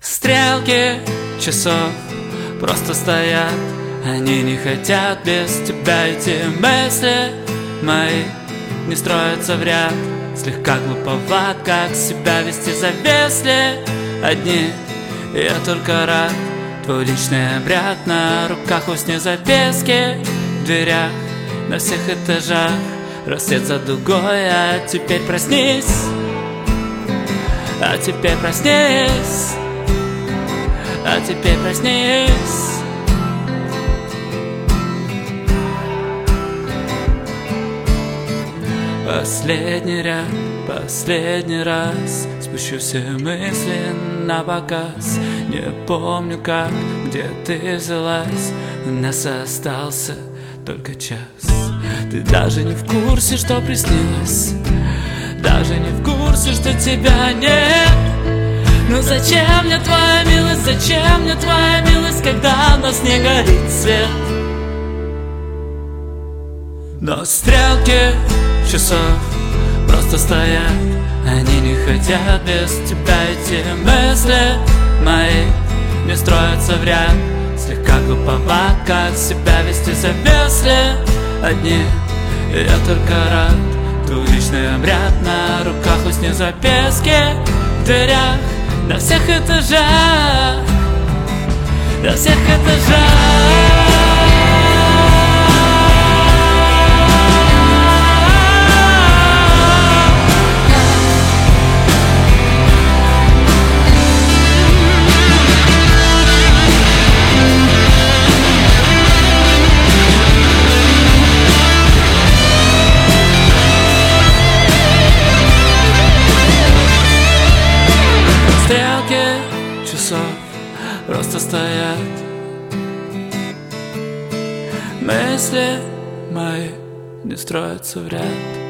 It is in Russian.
Стрелки часов просто стоят, они не хотят без тебя идти. Мысли мои не строятся в ряд, слегка глуповат, как себя вести, зависли одни. Я только рад, твой личный обряд, на руках усни записки, в дверях на всех этажах рассвет за дугой. А теперь проснись, а теперь проснись, а теперь проснись. Последний ряд, последний раз спущу все мысли на показ. Не помню как, где ты взялась, у нас остался только час. Ты даже не в курсе, что приснилось, даже не в курсе, что тебя нет. Ну зачем мне твоя милость, зачем мне твоя милость, когда у нас не горит свет? Но стрелки часов просто стоят, они не хотят без тебя идти. Мысли мои не строятся в ряд, слегка глуповат, как себя вести, зависли одни. Я только рад, твой личный обряд, на руках усни записки, в дверях на всех этажах, на всех этажах. Часов просто стоят, мысли мои не строятся в ряд.